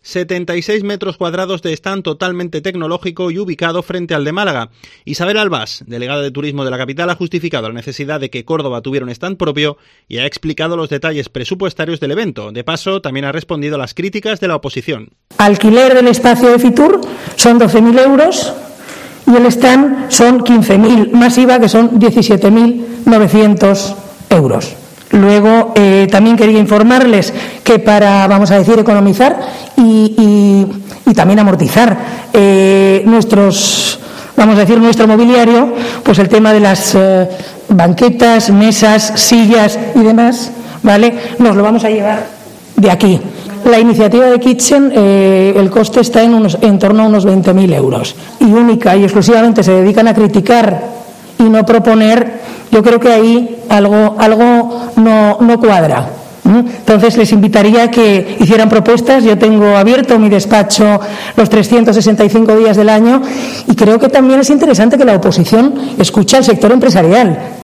76 metros cuadrados de stand totalmente tecnológico y ubicado frente al de Málaga. Isabel Albás, delegada de Turismo de la capital, ha justificado la necesidad de que Córdoba tuviera un stand propio y ha explicado los detalles presupuestarios del evento. De paso, también ha respondido a las críticas de la oposición. Alquiler del espacio de Fitur son 12.000 euros y el stand son 15.000, más IVA, que son 17.900 euros. Luego, también quería informarles que para, vamos a decir, economizar y también amortizar nuestro mobiliario, pues el tema de las banquetas, mesas, sillas y demás, ¿vale? Nos lo vamos a llevar de aquí. La iniciativa de Kitchen, el coste está en torno a unos 20.000 euros. Y única y exclusivamente se dedican a criticar y no proponer. Yo creo que ahí algo no cuadra. Entonces les invitaría a que hicieran propuestas. Yo tengo abierto mi despacho los 365 días del año y creo que también es interesante que la oposición escuche al sector empresarial.